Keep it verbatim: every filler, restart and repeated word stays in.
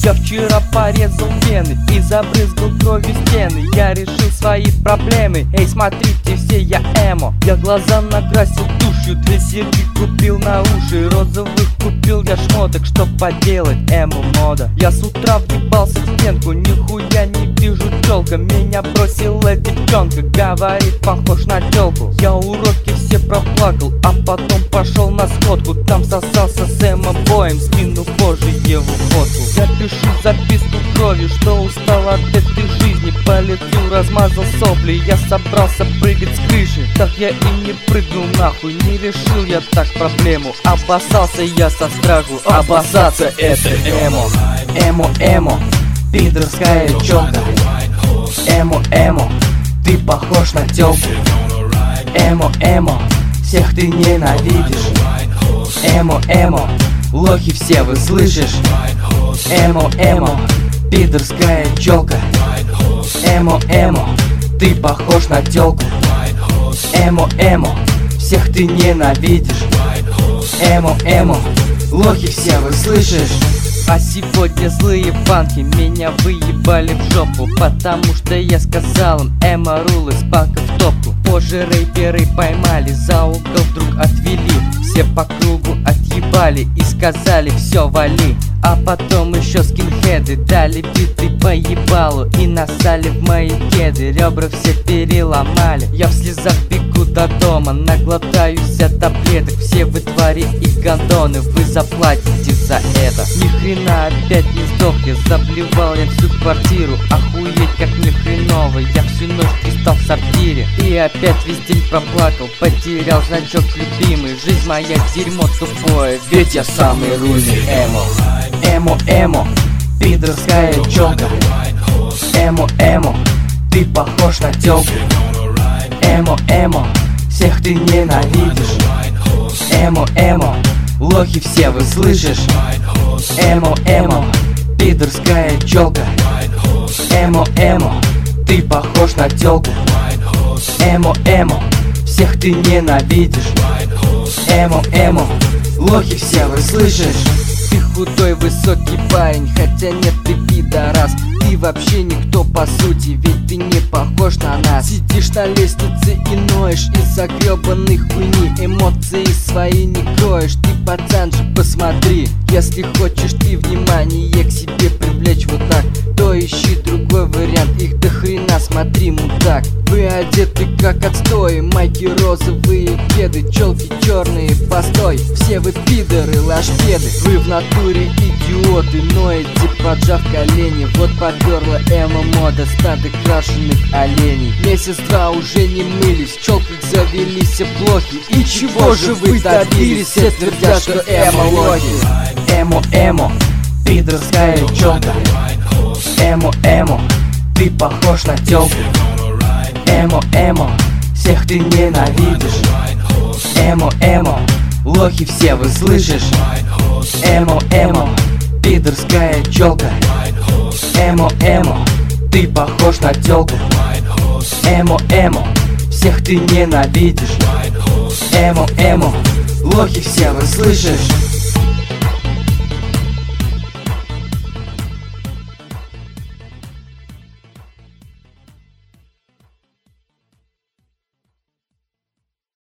Я вчера порезал вены и забрызгал кровью стены. Я решил свои проблемы, эй, смотрите все, я эмо. Я глаза накрасил тушью, две серьги купил на уши, розовых купил я шмоток, что поделать, эмо мода. Я с утра въебался в стенку, нихуя не вижу тёлка. Меня бросила девчонка, говорит, похож на тёлку. Я уроки все проплакал, а потом пошел на сходку. Там сосался с эмо-боем, скину позже его фотку. Я пишу записку кровью, что устал от этой жизни. По лицу размазал сопли, я собрался прыгать с крыши. Так я и не прыгнул нахуй, не решил я так проблему. Обоссался я со страху, обоссаться это эмо. Эмо-эмо, пидорская чёлка. Эмо-эмо, ты похож на тёлку. Эмо-эмо, всех ты ненавидишь. Эмо-эмо, лохи все, вы слышишь? Эмо-эмо, пидорская чёлка. Эмо-эмо, ты похож на тёлку. Эмо-эмо, всех ты ненавидишь. Эмо-эмо, лохи все, вы слышишь? А сегодня злые панки меня выебали в жопу, потому что я сказал им эмо рул из пака в топку. Позже рэперы поймали, за угол вдруг отвели. Все по кругу отъебали и сказали все, вали. А потом еще скинхеды дали биты по ебалу и насали в мои кеды. Ребра все переломали, я в слезах бегу до дома, наглотаюсь от таблеток. Все вы твари и гондоны, вы заплатите за это. Ни хрена опять не сдох, я заблевал я всю квартиру. Охуеть как мне хреново, я всю ночь пристал в сортире. И опять весь день проплакал, потерял значок любимый. Жизнь моя дерьмо тупое, ведь я самый рульный эмо. Эмо-эмо, пидорская чёлка. Эмо-эмо, ты похож на тёлку. Эмо-эмо, всех ты ненавидишь. Эмо-эмо, лохи все, вы слышишь? Эмо-эмо, пидорская чёлка. Эмо-эмо, ты похож на тёлку. Эмо-эмо, всех ты ненавидишь. Эмо-эмо, лохи все, вы слышишь? Ты худой высокий парень, хотя нет, ты пидорас. Ты вообще никто по сути, ведь ты не похож на нас. Сидишь на лестнице и ноешь из-за гребаной хуйни. Эмоции свои не кроешь, ты пацан же посмотри. Если хочешь ты внимание к себе привлечь вот так, то ищи другой вариант, их до хрена, смотри, мудак. Вы одеты как отстой, майки розовые, кеды, челки черные, постой. Все вы пидоры, лашпеды, вы в натуре идиоты, ноете, поджав колени. Вот поперла эмо-мода, стадо крашеных оленей. Месяц-два уже не мылись, в челках завелись блохи. И чего же вы добились? Все твердят, что эмо-лохи. Эмо-эмо, пидорская чёлка. Эмо-эмо, ты похож на тёлку. Эмо-эмо, всех ты ненавидишь. Эмо-эмо, лохи все, вы слышишь? Эмо-эмо, пидорская чёлка. Эмо-эмо, ты похож на тёлку. Эмо-эмо, всех ты ненавидишь. Эмо-эмо, лохи все, вы слышишь?